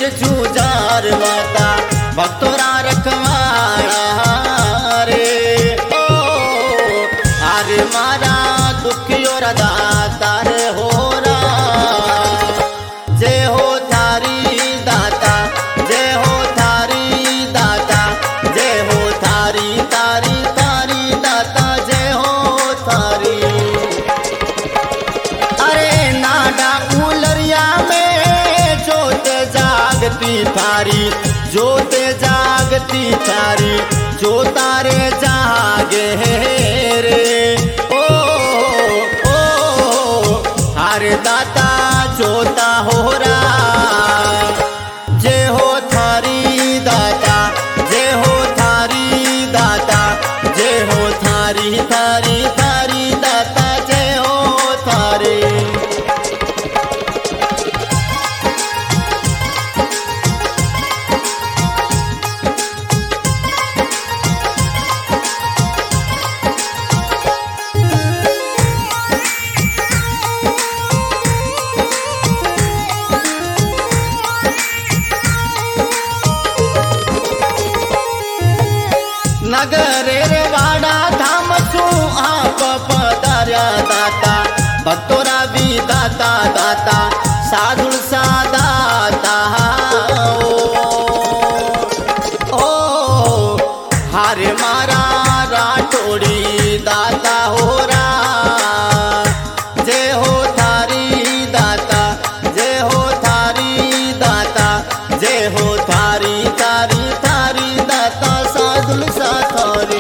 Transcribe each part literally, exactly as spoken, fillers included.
सुरवीर जुजार माता भक्तोरा रखवाड़ा रे ओ अरे मारा दुखियो दाता रे हो रा जय हो थारी दाता जय हो थारी दाता जय हो थारी तारी तारी दाता जय हो थारी। अरे नाडा उलरिया में जोत जागती थारी जोत जागती थारी जो तारे जागे रे ओ ओ हर दाता जोता हो रा जय हो थारी दाता जय हो थारी दाता जय हो थारी थारी थारी दाता जय हो थारी। नगर रे वाड़ा धाम सु आप पधार्या दाता भक्तोरा भी दाता दाता साधु सा दाता ओ, ओ हारे मारा राठोड़ी दाता हो रा जय हो थारी दाता जय हो थारी दाता जय हो थारी तारी थारी दाता साधु सा थारी।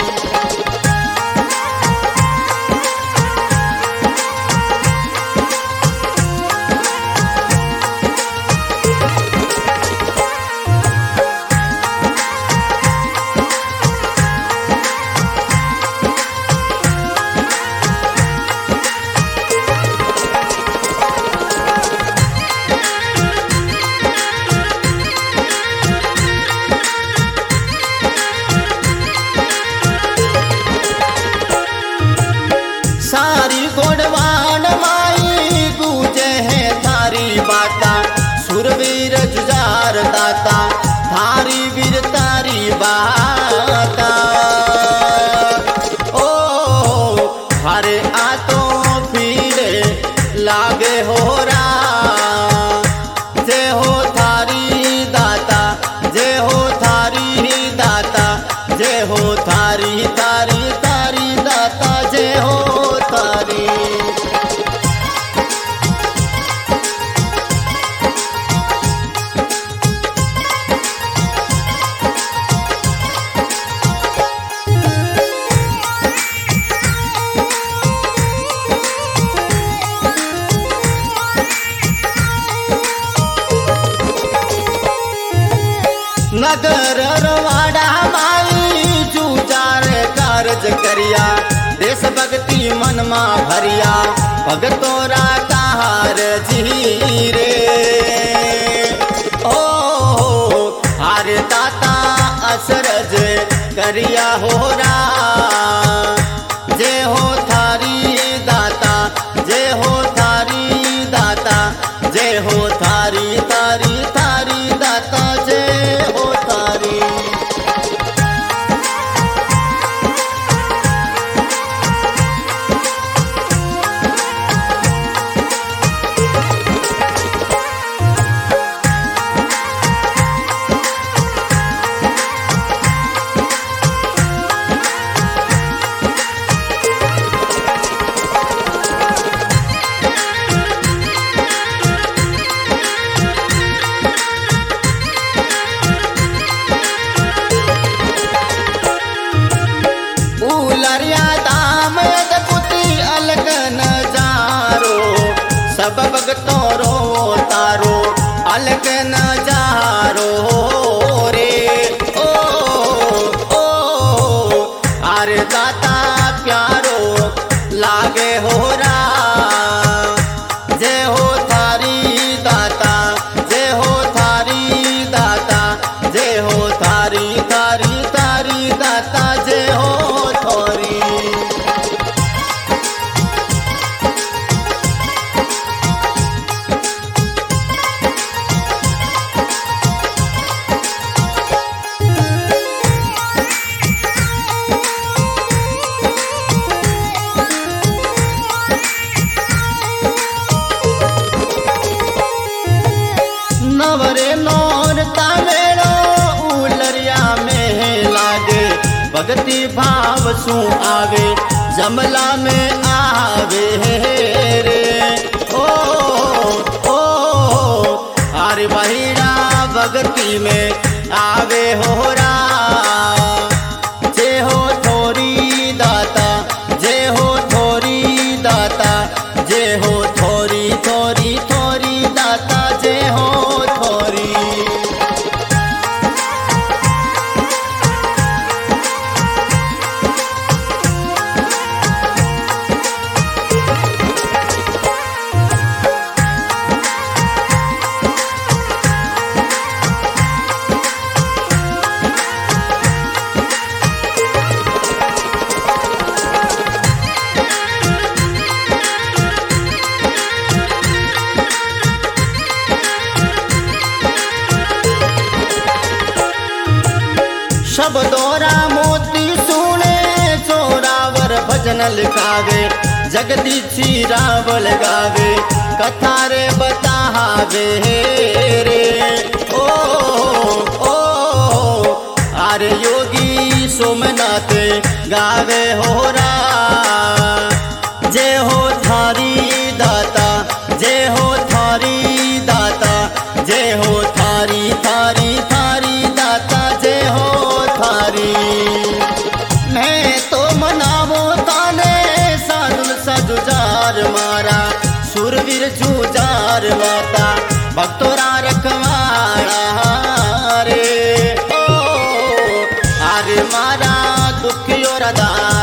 सारी गोडवान माई गूंजे है थारी बाता सुरवीर जुजार दाता थारी वीर तारी बाता ओ हरे आतो पीड़े लागे हो रा जय हो थारी दाता जय हो थारी दाता जय हो थारी तारी तारी दाता जय हो थारी। नगर रवाड़ा माई जुजार कारज करिया देश भक्ति मन मा भरिया भगतोरा कहार जी रे ओ हारे दाता असरज करिया हो रा जय हो थारी दाता जय हो थारी दाता जय हो थारी तारी थारी दाता जय हो थारी। सब भगतों रो तारो अलग नजारो रे ओ ओ अरे दाता प्यारो लागे हो रा जय हो थारी दाता जय हो थारी दाता जय हो थारी थारी थारी दाता जय हो थारी। भक्ति भाव सु आवे जमला में आवे रे ओ ओ अरे बहिरा भक्ति में आवे हो रा जे हो थोरी दाता जे हो थोरी दाता जे हो थोरी थोरी थोरी दाता जे हो थोरी। सब दोरा मोती सुने चोरावर भजन लिखावे जगदीशी रावल गावे कथा रे बतावे रे ओ ओ अरे योगी सोमनाथ गावे हो रा जे हो थारी दाता जे हो थारी दाता जे हो थारी थारी थारी दाता जे हो थारी। मैं तो मनावो ताने साधु सजुजार मारा सुरवीर जुजार माता भक्तोरा रखवाड़ा रे ओ अरे मारा दुखियो रदा